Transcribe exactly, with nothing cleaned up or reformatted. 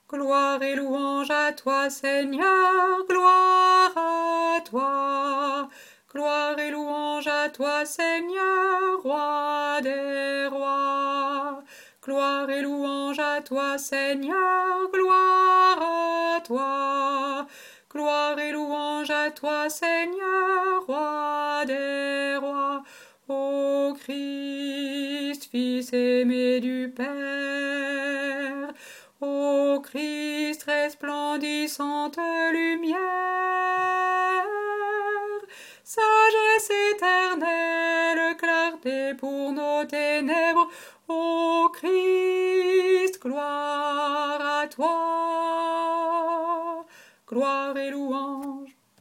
Gloire et louange à toi, Seigneur, gloire à toi. Gloire et louange à toi, Seigneur, roi des rois. Gloire et louange à toi, Seigneur, gloire à toi. Gloire et louange à toi, Seigneur, roi des rois. Ô Christ, Fils aimé du Père, ô Christ, resplendissante lumière, sagesse éternelle, clarté pour nos ténèbres, ô Christ, gloire à toi, gloire et louange